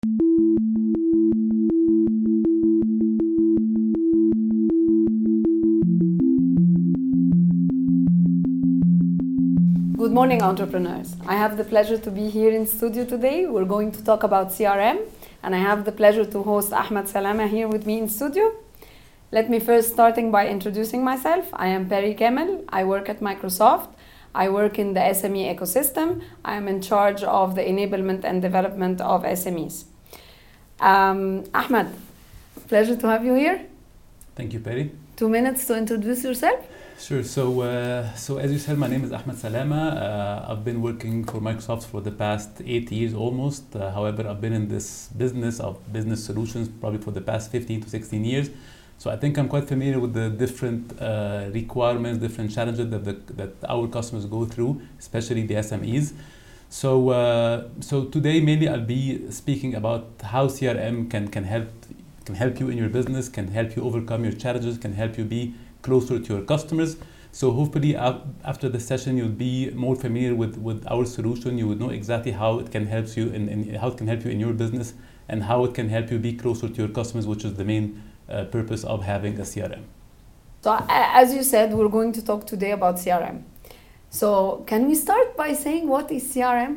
Good morning, entrepreneurs. I have the pleasure to be here in studio today. We're going to talk about CRM, and I have the pleasure to host Ahmed Salama here with me in studio. Let me first starting by introducing myself. I am Peri Kemal. I work at Microsoft. I work in the SME ecosystem. I am in charge of the enablement and development of SMEs. Ahmed, pleasure to have you here. Thank you, Peri. 2 minutes to introduce yourself. Sure. So as you said, my name is Ahmed Salama. I've been working for Microsoft for the past 8 years almost. However, I've been in this business of business solutions probably for the past 15 to 16 years. So I think I'm quite familiar with the different requirements, different challenges that our customers go through, especially the SMEs. So today mainly I'll be speaking about how CRM can help you in your business, can help you overcome your challenges, can help you be closer to your customers. So hopefully after the session you'll be more familiar with our solution. You would know exactly how it can help you in your business, and how it can help you be closer to your customers, which is the main purpose of having a CRM. So as you said, we're going to talk today about CRM. So can we start by saying what is CRM?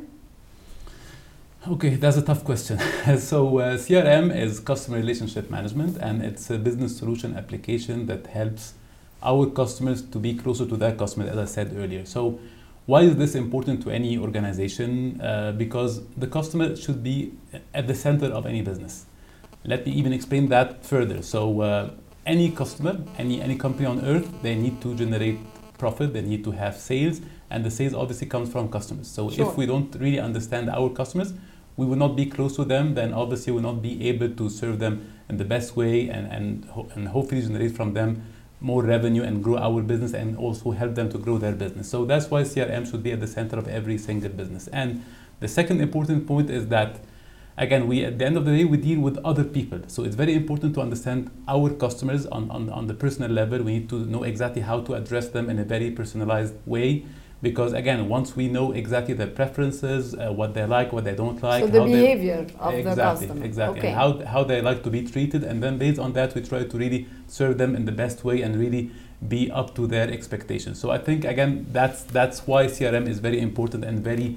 Okay, that's a tough question. So CRM is customer relationship management, and it's a business solution application that helps our customers to be closer to their customers, as I said earlier. So why is this important to any organization? Because the customer should be at the center of any business. Let me even explain that further. So any customer, any company on earth, they need to generate profit, they need to have sales, and the sales obviously comes from customers. So Sure. If we don't really understand our customers, we will not be close to them, then obviously we will not be able to serve them in the best way and hopefully generate from them more revenue and grow our business, and also help them to grow their business. So that's why CRM should be at the center of every single business. And the second important point is that, again, at the end of the day, we deal with other people. So it's very important to understand our customers on the personal level. We need to know exactly how to address them in a very personalized way. Because again, once we know exactly their preferences, what they like, what they don't like. So the behavior of the customer. Exactly. Okay. And how they like to be treated. And then based on that, we try to really serve them in the best way and really be up to their expectations. So I think, again, that's why CRM is very important and very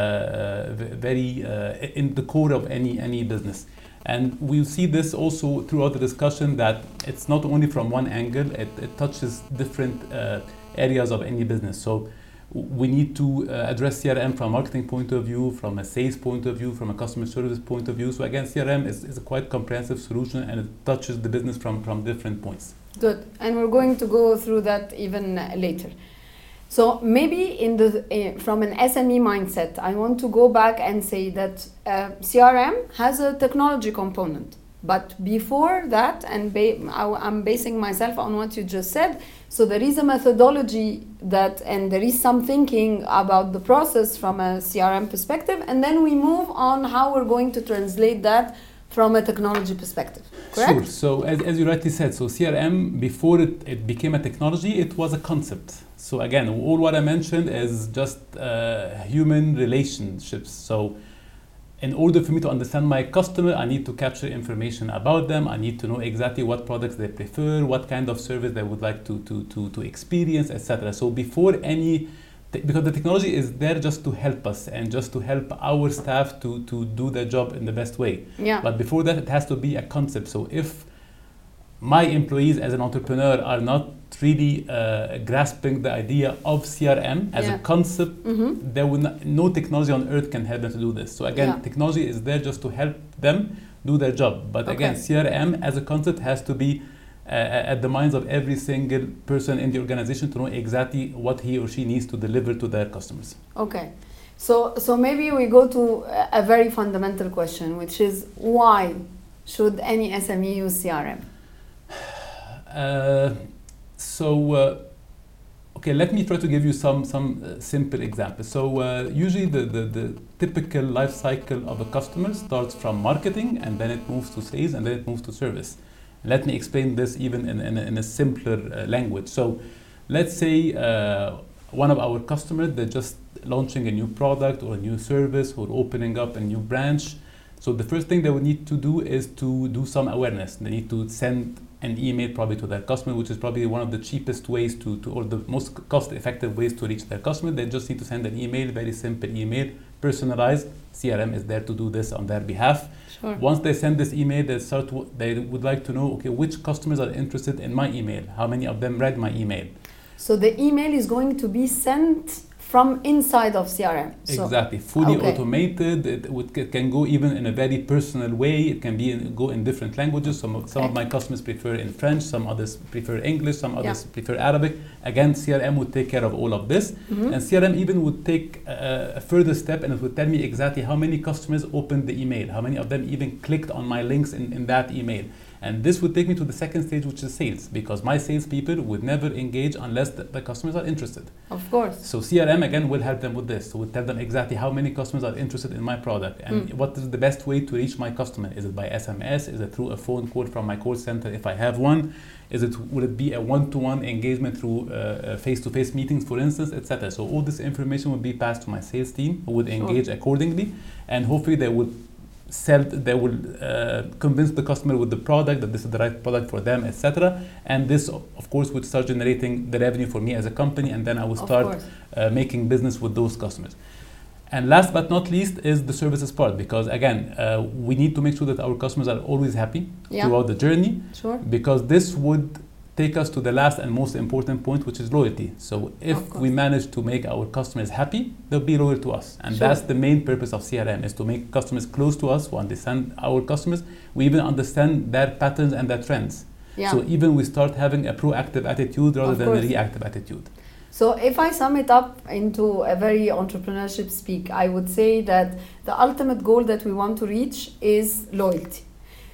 in the core of any business. And we'll see this also throughout the discussion, that it's not only from one angle, it touches different areas of any business. So we need to address CRM from a marketing point of view, from a sales point of view, from a customer service point of view. So again, CRM is a quite comprehensive solution, and it touches the business from different points. Good. And we're going to go through that even later. So maybe from an SME mindset, I want to go back and say that CRM has a technology component. But before that, and I'm basing myself on what you just said, so there is a methodology and there is some thinking about the process from a CRM perspective, and then we move on how we're going to translate that from a technology perspective, correct? Sure. So as you rightly said, so CRM, before it became a technology, it was a concept. So again, all what I mentioned is just human relationships. So in order for me to understand my customer, I need to capture information about them. I need to know exactly what products they prefer, what kind of service they would like to experience, etc. So because the technology is there just to help us and just to help our staff to do their job in the best way. Yeah. But before that, it has to be a concept. So if my employees as an entrepreneur are not really grasping the idea of CRM as a concept, no technology on earth can help them to do this. So again, technology is there just to help them do their job. But again, CRM as a concept has to be at the minds of every single person in the organization to know exactly what he or she needs to deliver to their customers. Okay. So maybe we go to a very fundamental question, which is, why should any SME use CRM? Okay, let me try to give you some simple examples. So usually the typical life cycle of a customer starts from marketing, and then it moves to sales, and then it moves to service. Let me explain this even in a simpler language. So let's say one of our customers, they're just launching a new product or a new service or opening up a new branch. So the first thing they would need to do is to do some awareness. They need to send an email probably to their customer, which is probably one of the cheapest ways or the most cost-effective ways to reach their customer. They just need to send an email, very simple email, personalized. CRM is there to do this on their behalf. Sure. Once they send this email, they would like to know, okay, which customers are interested in my email? How many of them read my email? So the email is going to be sent from inside of CRM. Exactly, fully automated. It can go even in a very personal way. It can go in different languages. Some of my customers prefer in French, some others prefer English, some others prefer Arabic. Again, CRM would take care of all of this. And CRM even would take a further step, and it would tell me exactly how many customers opened the email, how many of them even clicked on my links in that email. And this would take me to the second stage, which is sales, because my salespeople would never engage unless the customers are interested. Of course. So CRM, again, will help them with this. So we'll tell them exactly how many customers are interested in my product and what is the best way to reach my customer. Is it by SMS? Is it through a phone call from my call center if I have one? Will it be a one-to-one engagement through face-to-face meetings, for instance, etc.? So all this information will be passed to my sales team, who would engage accordingly, and hopefully they will convince the customer with the product that this is the right product for them, etc. And this, of course, would start generating the revenue for me as a company, and then I will start making business with those customers. And last but not least is the services part, because again, we need to make sure that our customers are always happy throughout the journey, because this would take us to the last and most important point, which is loyalty. So if we manage to make our customers happy, they'll be loyal to us. And that's the main purpose of CRM, is to make customers close to us, who understand our customers. We even understand their patterns and their trends. So even we start having a proactive attitude rather than a reactive attitude. So if I sum it up into a very entrepreneurship speak, I would say that the ultimate goal that we want to reach is loyalty.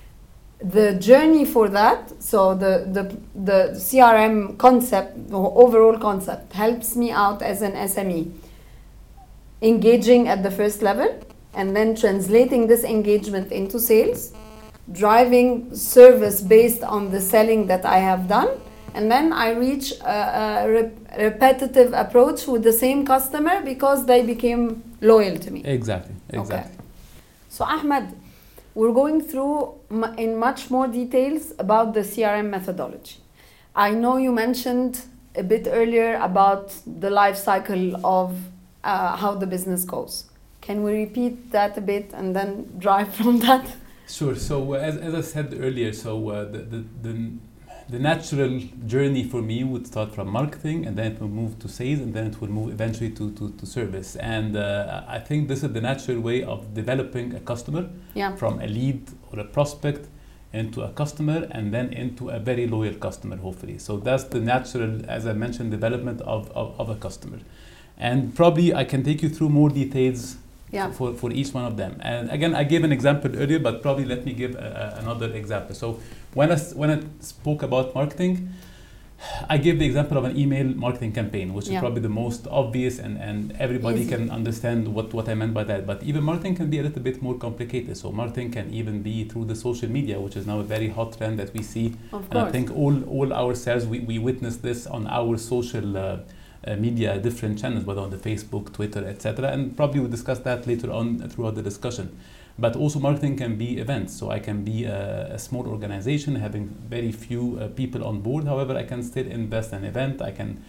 The journey for that, so the CRM concept, the overall concept, helps me out as an SME, engaging at the first level and then translating this engagement into sales, driving service based on the selling that I have done, and then I reach a repetitive approach with the same customer because they became loyal to me. Exactly. Okay. So Ahmed, we're going through in much more details about the CRM methodology. I know you mentioned a bit earlier about the life cycle of how the business goes. Can we repeat that a bit and then drive from that? Sure. So as I said earlier, so the natural journey for me would start from marketing, and then it will move to sales, and then it will move eventually to service. And I think this is the natural way of developing a customer from a lead or a prospect into a customer, and then into a very loyal customer, hopefully. So that's the natural, as I mentioned, development of a customer. And probably I can take you through more details for each one of them. And again, I gave an example earlier, but probably let me give another example. So when I spoke about marketing, I gave the example of an email marketing campaign, which is probably the most obvious, and everybody can understand what I meant by that. But even marketing can be a little bit more complicated. So marketing can even be through the social media, which is now a very hot trend that we see. And I think all ourselves, we witness this on our social media, different channels, whether on the Facebook, Twitter, etc. And probably we'll discuss that later on throughout the discussion. But also marketing can be events. So I can be a small organization having very few people on board. However, I can still invest in an event. I can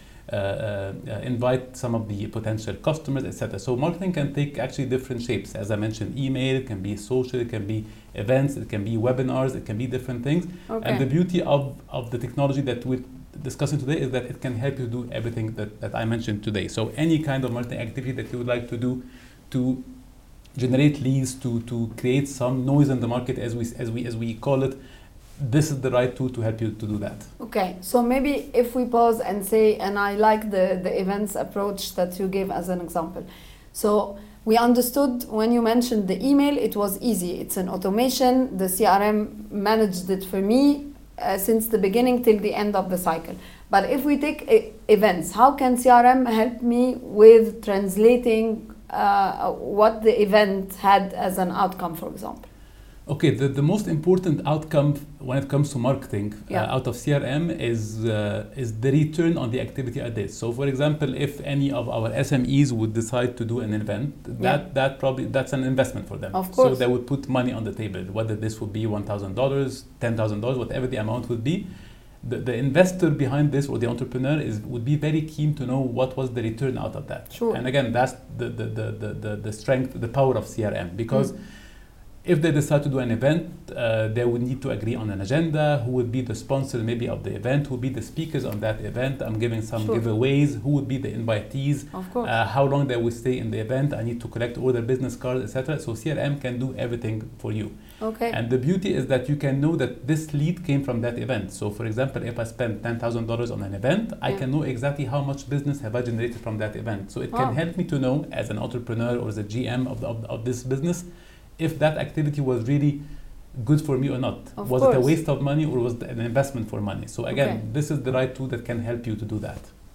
invite some of the potential customers, etc. So marketing can take actually different shapes. As I mentioned, email, it can be social, it can be events, it can be webinars, it can be different things. And the beauty of the technology that we're discussing today is that it can help you do everything that I mentioned today. So any kind of marketing activity that you would like to do to generate leads, to create some noise in the market, as we call it, this is the right tool to help you to do that. Okay, so maybe if we pause and say, and I like the events approach that you gave as an example. So we understood when you mentioned the email, it was easy. It's an automation. The CRM managed it for me since the beginning till the end of the cycle. But if we take events, how can CRM help me with translating what the event had as an outcome, for example? Okay, the most important outcome when it comes to marketing out of CRM is the return on the activity I did. So, for example, if any of our SMEs would decide to do an event, that's an investment for them. Of course. So they would put money on the table, whether this would be $1,000, $10,000, whatever the amount would be. The investor behind this, or the entrepreneur, would be very keen to know what was the return out of that. Sure. And again, that's the strength, the power of CRM, because if they decide to do an event, they would need to agree on an agenda, who would be the sponsor maybe of the event, who would be the speakers on that event. I'm giving some giveaways, who would be the invitees, of course. How long they will stay in the event. I need to collect all their business cards, etc. So CRM can do everything for you. Okay. And the beauty is that you can know that this lead came from that event. So for example, if I spend $10,000 on an event, I can know exactly how much business have I generated from that event. So it can help me to know, as an entrepreneur or as a GM of this business, if that activity was really good for me or not. Was it a waste of money, or was it an investment for money? So again, this is the right tool that can help you to do that.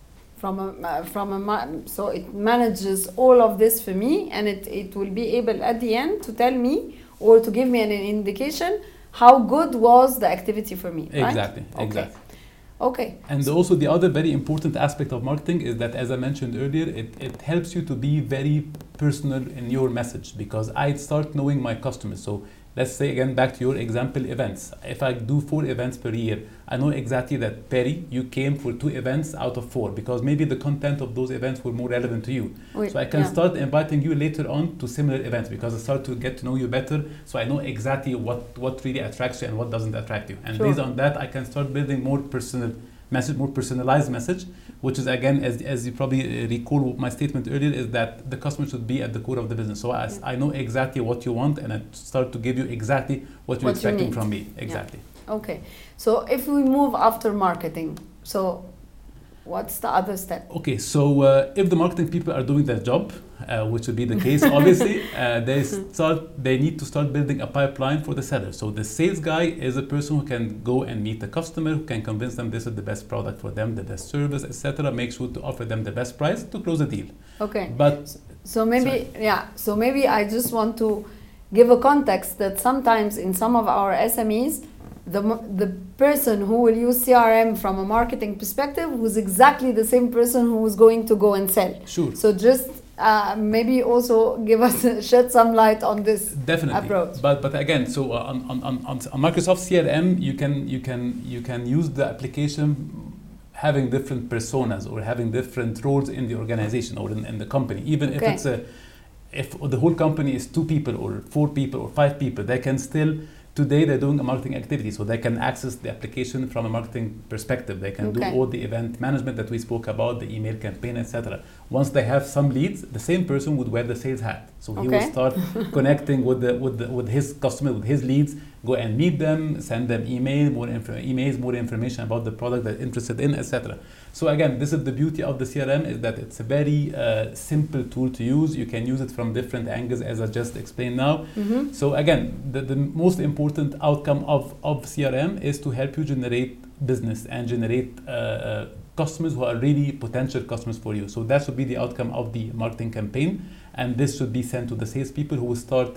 So it manages all of this for me, and it will be able at the end to tell me, or to give me an indication how good was the activity for me. Exactly, right? exactly. Okay. And also the other very important aspect of marketing is that, as I mentioned earlier, it helps you to be very personal in your message, because I start knowing my customers. So let's say, again, back to your example, events. If I do 4 events per year, I know exactly that, Perry, you came for 2 events out of 4, because maybe the content of those events were more relevant to you. So I can start inviting you later on to similar events, because I start to get to know you better, so I know exactly what really attracts you and what doesn't attract you. And based on that, I can start building more personal message, more personalized message, which is, again, as you probably recall my statement earlier, is that the customer should be at the core of the business. So I know exactly what you want, and I start to give you exactly what you're expecting from me. Exactly. Okay. So if we move after marketing, so what's the other step? Okay, so if the marketing people are doing their job, which would be the case, obviously, they need to start building a pipeline for the seller. So the sales guy is a person who can go and meet the customer, who can convince them this is the best product for them, the best service, etc. Make sure to offer them the best price to close a deal. Okay. But so maybe I just want to give a context that sometimes in some of our SMEs, the person who will use CRM from a marketing perspective was exactly the same person who was going to go and sell. Sure. So just maybe also shed some light on this approach. But again, so on Microsoft CRM, you can use the application having different personas, or having different roles in the organization or in the company. Even if the whole company is 2 people or 4 people or 5 people, they can still. Today they're doing a marketing activity, so they can access the application from a marketing perspective. They can do all the event management that we spoke about, the email campaign, etc. Once they have some leads, the same person would wear the sales hat. So he will start connecting with his customer, with his leads, go and meet them, send them more information about the product they're interested in, etc. So again, this is the beauty of the CRM, is that it's a very simple tool to use. You can use it from different angles, as I just explained now. So again, the most important outcome of CRM is to help you generate business and generate customers who are really potential customers for you. So that should be the outcome of the marketing campaign, and this should be sent to the salespeople, who will start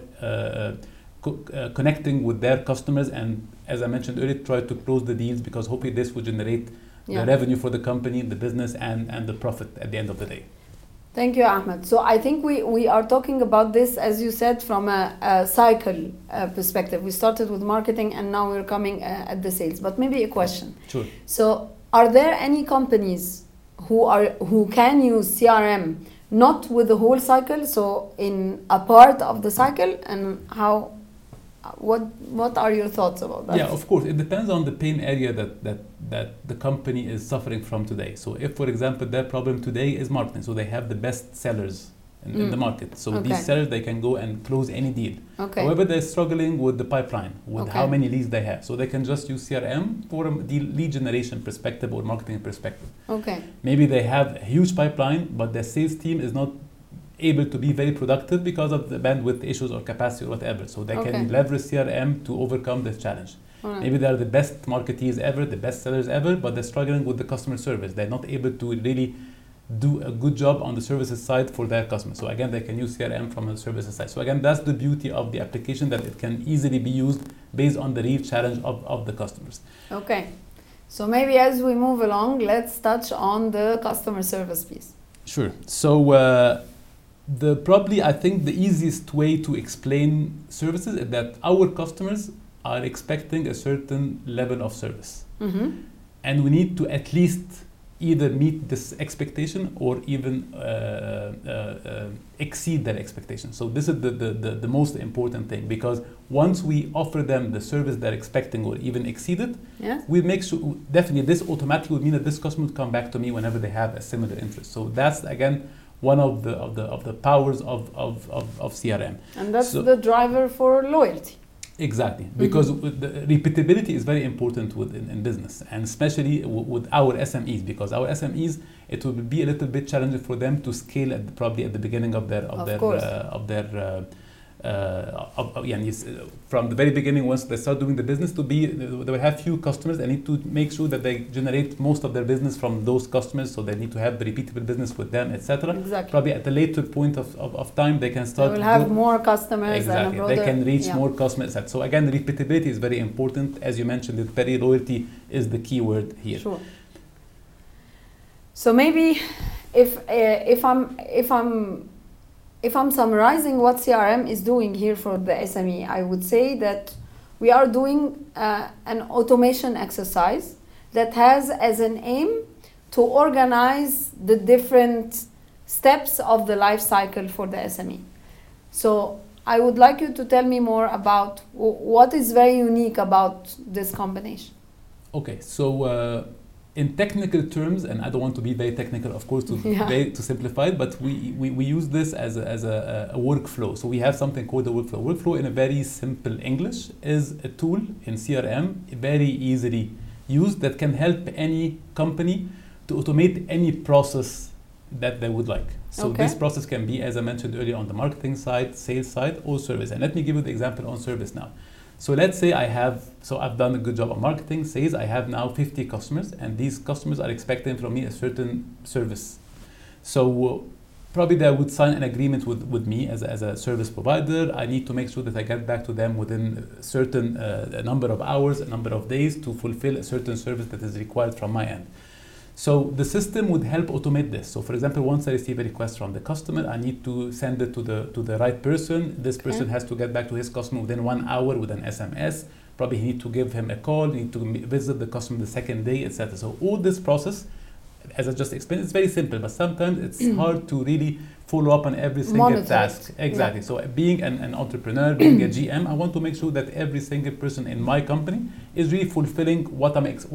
connecting with their customers, and, as I mentioned earlier, try to close the deals, because hopefully this will generate the revenue for the company, the business, and the profit at the end of the day. Thank you, Ahmed. So I think we are talking about this, as you said, from a cycle perspective. We started with marketing, and now we're coming at the sales. But maybe a question. Sure. So are there any companies who can use CRM not with the whole cycle, so in a part of the cycle, and how? What are your thoughts about that? Yeah, of course, it depends on the pain area that the company is suffering from today. So if, for example, their problem today is marketing, so they have the best sellers in the market. So these sellers, they can go and close any deal. However, they're struggling with the pipeline, with how many leads they have. So they can just use CRM for a lead generation perspective or marketing perspective. Maybe they have a huge pipeline, but their sales team is not able to be very productive because of the bandwidth issues or capacity or whatever. So they can leverage CRM to overcome this challenge. Maybe they're the best marketeers ever, the best sellers ever, but they're struggling with the customer service. They're not able to really do a good job on the services side for their customers. So again, they can use CRM from the services side. So again, that's the beauty of the application, that it can easily be used based on the real challenge of the customers. Okay. So maybe as we move along, let's touch on the customer service piece. Sure. So probably I think the easiest way to explain services is that our customers are expecting a certain level of service. Mm-hmm. And we need to at least either meet this expectation or even exceed that expectation. So this is the most important thing, because once we offer them the service they're expecting or even exceed it, Yeah. we make sure, definitely this automatically would mean that this customer would come back to me whenever they have a similar interest. So that's again one of the powers of CRM. And that's So- the driver for loyalty. Exactly, because the repeatability is very important in business, and especially with our SMEs, because our SMEs, it will be a little bit challenging for them to scale probably at the beginning of their from the very beginning. Once they start doing the business, they will have few customers. They need to make sure that they generate most of their business from those customers, so they need to have repeatable business with them, etc. Exactly. Probably at a later point of time, they can They start. will have more customers. Exactly, and a broader, they can reach yeah. more customers. So again, repeatability is very important. As you mentioned, very loyalty is the key word here. Sure. So maybe if I'm summarizing what CRM is doing here for the SME, I would say that we are doing an automation exercise that has as an aim to organize the different steps of the life cycle for the SME. So I would like you to tell me more about what is very unique about this combination. Okay, so in technical terms, and I don't want to be very technical, of course, to simplify it, but we use this as a workflow. So we have something called a workflow. Workflow, in a very simple English, is a tool in CRM, very easily used, that can help any company to automate any process that they would like. So Okay. this process can be, as I mentioned earlier, on the marketing side, sales side, or service. And let me give you the example on service now. So let's say I've done a good job on marketing, sales. I have now 50 customers, and these customers are expecting from me a certain service. So probably they would sign an agreement with me as a service provider. I need to make sure that I get back to them within a certain a number of hours, a number of days, to fulfill a certain service that is required from my end. So the system would help automate this. So for example, once I receive a request from the customer, I need to send it to the right person. This person has to get back to his customer within 1 hour with an SMS. Probably he need to give him a call, need to visit the customer the second day, etc. So all this process, as I just explained, it's very simple, but sometimes it's hard to really follow up on every single Monitor task. it. Exactly. Yeah. So being an entrepreneur, being a GM, I want to make sure that every single person in my company is really fulfilling what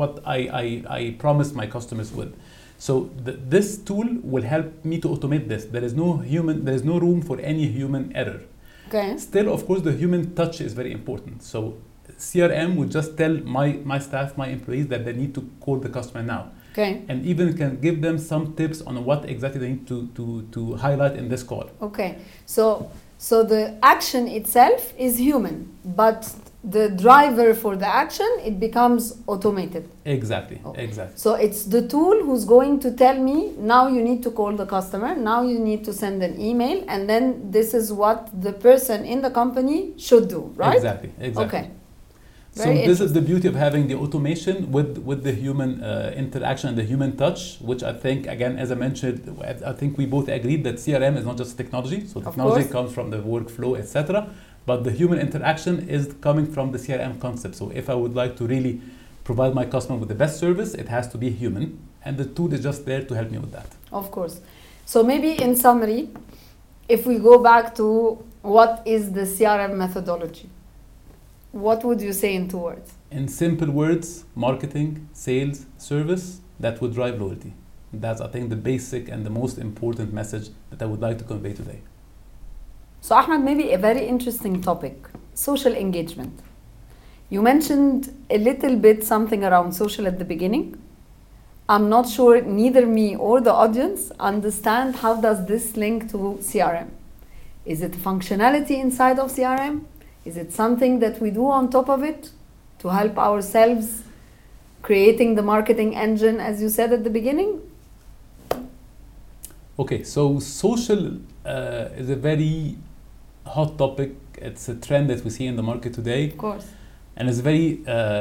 I promised my customers with. So this tool will help me to automate this. There is no room for any human error. Okay. Still, of course, the human touch is very important. So CRM would just tell my staff, my employees, that they need to call the customer now. Okay. And even can give them some tips on what exactly they need to highlight in this call. Okay. So the action itself is human, but the driver for the action, it becomes automated. Exactly. Okay. Exactly. So it's the tool who's going to tell me, now you need to call the customer, now you need to send an email, and then this is what the person in the company should do, right? Exactly. Okay. So Very this is the beauty of having the automation with the human interaction and the human touch, which I think, again, as I mentioned, I think we both agreed that CRM is not just technology. So technology comes from the workflow, etc. But the human interaction is coming from the CRM concept. So if I would like to really provide my customer with the best service, it has to be human. And the tool is just there to help me with that. Of course. So maybe in summary, if we go back to what is the CRM methodology, what would you say in 2 words? In simple words, marketing, sales, service, that would drive loyalty. That's, I think, the basic and the most important message that I would like to convey today. So Ahmed, maybe a very interesting topic, social engagement. You mentioned a little bit something around social at the beginning. I'm not sure neither me or the audience understand how does this link to CRM. Is it functionality inside of CRM? Is it something that we do on top of it to help ourselves creating the marketing engine, as you said at the beginning? Okay, so social is a very hot topic. It's a trend that we see in the market today, Of course. and it's very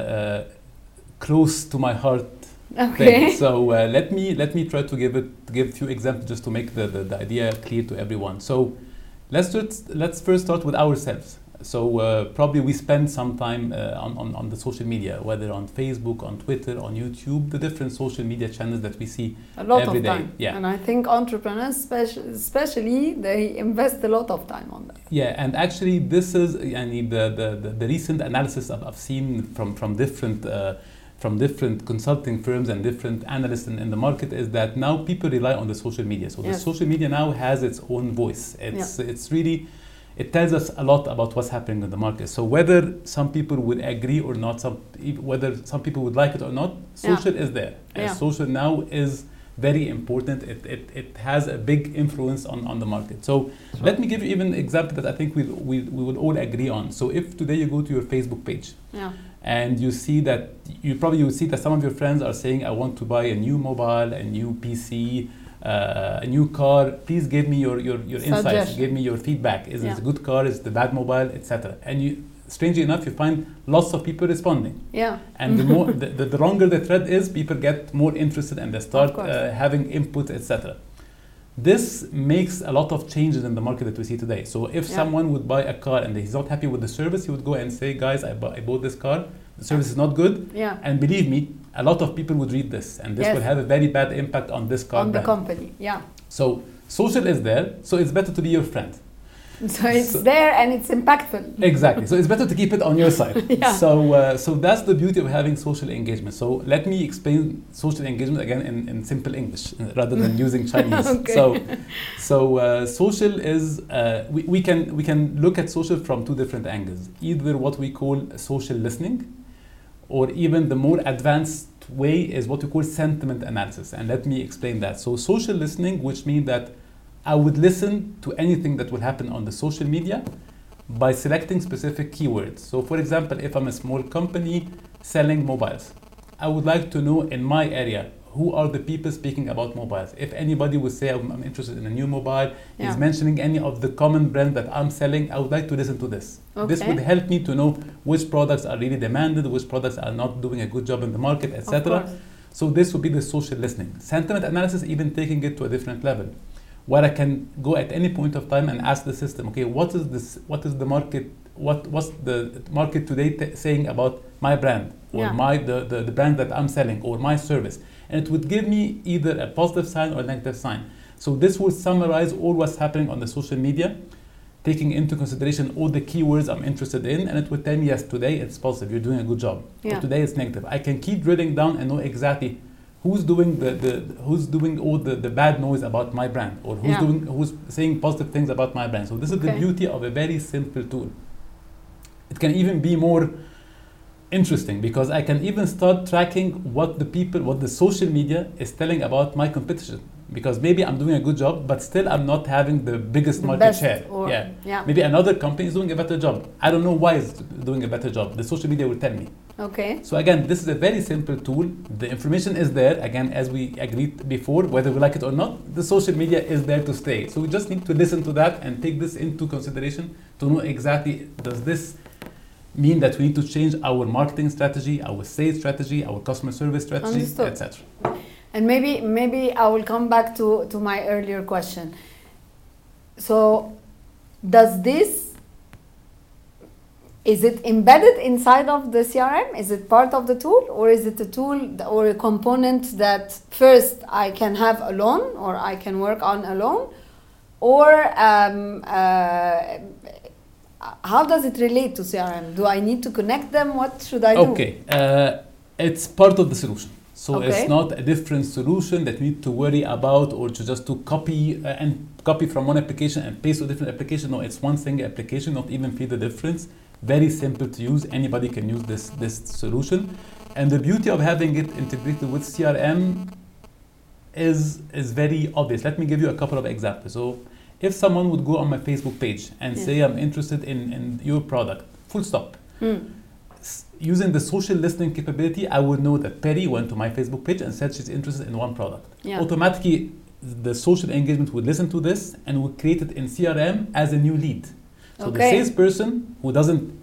close to my heart. Okay. Thing. So let me try to give a few examples just to make the idea clear to everyone. So let's first start with ourselves. So probably we spend some time on the social media, whether on Facebook, on Twitter, on YouTube, the different social media channels that we see A lot every of day. time. Yeah. And I think entrepreneurs, especially, they invest a lot of time on that. Yeah, and actually this is the recent analysis I've seen from different consulting firms and different analysts in the market is that now people rely on the social media. So the social media now has its own voice. It's really, it tells us a lot about what's happening in the market. So whether some people would agree or not, whether some people would like it or not, social is there. And social now is very important. It has a big influence on the market. So let me give you even an example that I think we will all agree on. So if today you go to your Facebook page, and you see that, you probably will see that some of your friends are saying, I want to buy a new mobile, a new PC, a new car. Please give me your insights, give me your feedback. Is it a good car, is it a bad mobile, etc. And you, strangely enough, you find lots of people responding. Yeah. And the more the longer the thread is, people get more interested and they start having input, etc. This makes a lot of changes in the market that we see today. So if someone would buy a car and he's not happy with the service, he would go and say, guys, I bought this car, the service is not good. Yeah. And believe me, a lot of people would read this, and this will have a very bad impact on this car brand. The company. Yeah. So social is there, so it's better to be your friend. So it's there and it's impactful. Exactly. So it's better to keep it on your side. So that's the beauty of having social engagement. So let me explain social engagement again in simple English rather than using Chinese. So social is we can look at social from two different angles. Either what we call social listening, or even the more advanced way is what we call sentiment analysis. And let me explain that. So social listening, which means that I would listen to anything that will happen on the social media by selecting specific keywords. So for example, if I'm a small company selling mobiles, I would like to know in my area, who are the people speaking about mobiles? If anybody would say I'm interested in a new mobile, is mentioning any of the common brands that I'm selling, I would like to listen to this. This would help me to know which products are really demanded, which products are not doing a good job in the market, etc. So this would be the social listening. Sentiment analysis, even taking it to a different level, where I can go at any point of time and ask the system, okay, what is this? What is the market? What's the market today saying about my brand, or the brand that I'm selling, or my service? And it would give me either a positive sign or a negative sign. So this will summarize all what's happening on the social media, taking into consideration all the keywords I'm interested in, and it would tell me, yes, today it's positive, you're doing a good job. Or today it's negative. I can keep drilling down and know exactly who's doing who's doing all the bad noise about my brand, or who's saying positive things about my brand. So this is the beauty of a very simple tool. It can even be more interesting because I can even start tracking what the social media is telling about my competition. Because maybe I'm doing a good job, but still I'm not having the biggest market share. Maybe another company is doing a better job. I don't know why it's doing a better job. The social media will tell me. So again, this is a very simple tool. The information is there. Again, as we agreed before, whether we like it or not, the social media is there to stay. So we just need to listen to that and take this into consideration to know exactly, does this mean that we need to change our marketing strategy, our sales strategy, our customer service strategy, etc. And maybe I will come back to my earlier question. So is it embedded inside of the CRM? Is it part of the tool, or is it a tool or a component that first I can have alone, or I can work on alone, or how does it relate to CRM? Do I need to connect them? What should I do? Okay, it's part of the solution. So it's not a different solution that we need to worry about, or to just copy from one application and paste to a different application. No, it's one single application, not even feel the difference. Very simple to use. Anybody can use this solution. And the beauty of having it integrated with CRM is very obvious. Let me give you a couple of examples. So if someone would go on my Facebook page and say, I'm interested in your product, full stop. Using the social listening capability, I would know that Perry went to my Facebook page and said she's interested in one product. Automatically, the social engagement would listen to this and would create it in CRM as a new lead. So the Okay. salesperson who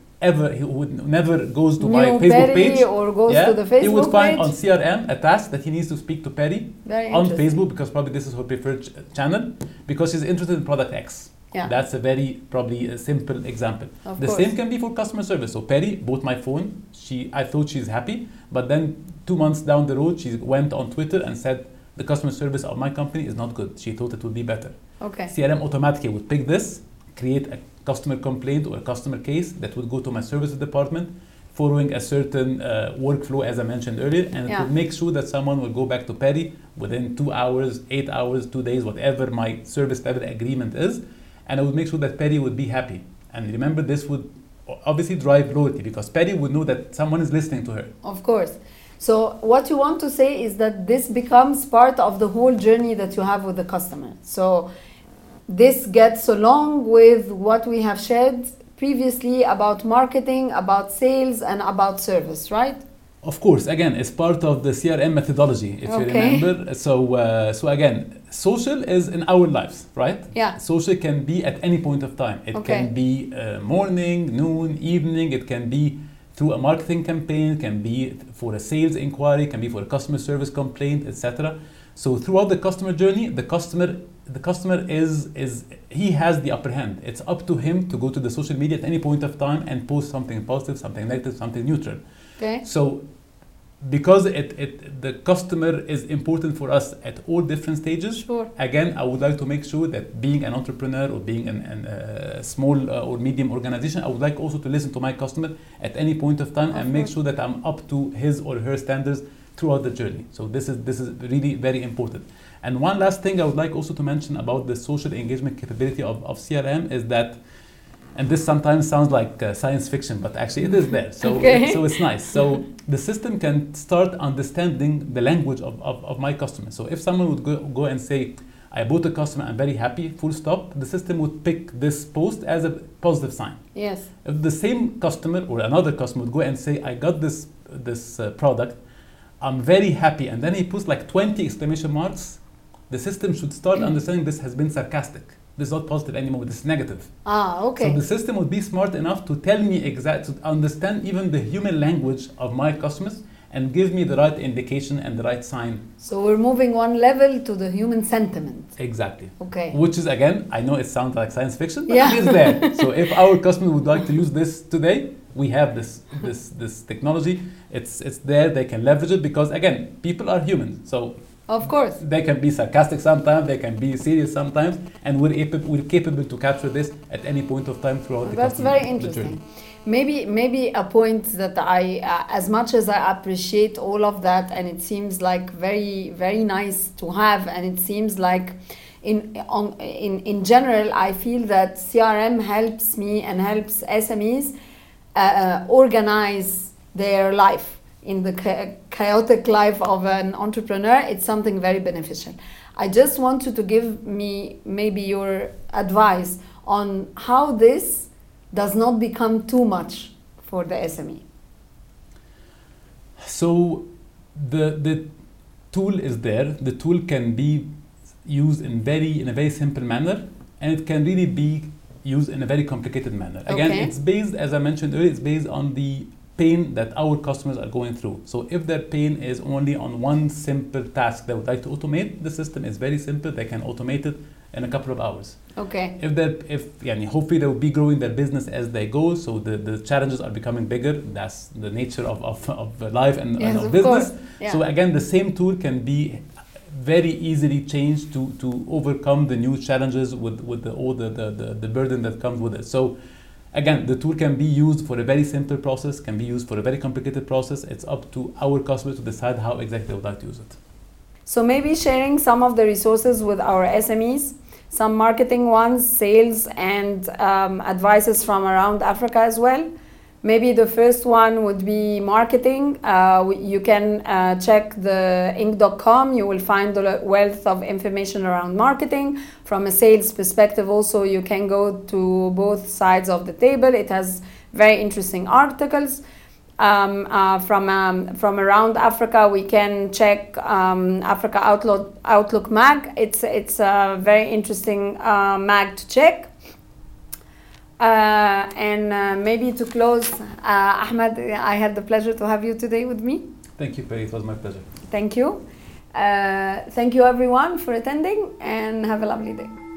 would never goes to my New Facebook Perry page, or goes to the he would Facebook find page. on CRM a task that he needs to speak to Perry Very on interesting. Facebook, because probably this is her preferred channel, because she's interested in product X. Yeah. That's a very probably a simple example. Of The course. same can be for customer service. So Perry bought my phone. I thought she's happy, but then 2 months down the road, she went on Twitter and said the customer service of my company is not good. She thought it would be better. Okay. CRM automatically would pick this, create a customer complaint or a customer case that would go to my services department, following a certain workflow, as I mentioned earlier, and it Yeah. will make sure that someone will go back to Perry within 2 hours, 8 hours, 2 days, whatever my service level agreement is, and I would make sure that Perry would be happy. And remember, this would obviously drive loyalty, because Perry would know that someone is listening to her. Of course. So what you want to say is that this becomes part of the whole journey that you have with the customer. So this gets along with what we have shared previously about marketing, about sales, and about service, right? Of course, again, it's part of the CRM methodology, if you Okay. remember. So again, social is in our lives, right? Yeah. Social can be at any point of time. It Okay. can be morning, noon, evening. It can be through a marketing campaign, can be for a sales inquiry, can be for a customer service complaint, etc. So throughout the customer journey, the customer is he has the upper hand. It's up to him to go to the social media at any point of time and post something positive, something negative, something neutral. Okay. So because the customer is important for us at all different stages, Sure. again, I would like to make sure that being an entrepreneur or being a small or medium organization, I would like also to listen to my customer at any point of time and make sure that I'm up to his or her standards throughout the journey. So this is really very important. And one last thing I would like also to mention about the social engagement capability of CRM is that, and this sometimes sounds like science fiction, but actually it is there. So, Okay. so it's nice. So the system can start understanding the language of my customer. So if someone would go and say, I bought a customer, I'm very happy, full stop, the system would pick this post as a positive sign. Yes. If the same customer or another customer would go and say, I got this product, I'm very happy, and then he puts like 20 exclamation marks, the system should start understanding this has been sarcastic. This is not positive anymore, this is negative. Ah, okay. So the system would be smart enough to tell me to understand even the human language of my customers and give me the right indication and the right sign. So we're moving one level to the human sentiment. Exactly. Okay. Which is, again, I know it sounds like science fiction, but Yeah. it is there. So if our customer would like to use this today, we have this technology. It's there. They can leverage it because, again, people are human. So Of course. they can be sarcastic sometimes, they can be serious sometimes, and we're capable to capture this at any point of time throughout the That's customer very the interesting. journey. Maybe a point that I, as much as I appreciate all of that, and it seems like very, very nice to have, and it seems like in general, I feel that CRM helps me and helps SMEs organize their life in the chaotic life of an entrepreneur. It's something very beneficial. I just want you to give me maybe your advice on how this does not become too much for the SME. So the tool is there. The tool can be used in a very simple manner, and it can really be used in a very complicated manner. Again, Okay. it's based, as I mentioned earlier, it's based on the pain that our customers are going through. So if their pain is only on one simple task they would like to automate, the system is very simple. They can automate it in a couple of hours. Okay. Hopefully they will be growing their business as they go, so the challenges are becoming bigger. That's the nature of life and Yes, of of business. course. Yeah. So again, the same tool can be very easily changed to overcome the new challenges with all the burden that comes with it. So again, the tool can be used for a very simple process, can be used for a very complicated process. It's up to our customers to decide how exactly they would like to use it. So maybe sharing some of the resources with our SMEs, some marketing ones, sales, and advices from around Africa as well. Maybe the first one would be marketing. You can check the Inc.com. You will find the wealth of information around marketing. From a sales perspective also, you can go to both sides of the table. It has very interesting articles. from around Africa, we can check Africa Outlook mag. It's a very interesting mag to check. And maybe to close, Ahmed, I had the pleasure to have you today with me. Thank you, Perry. It was my pleasure. Thank you. Thank you everyone for attending, and have a lovely day.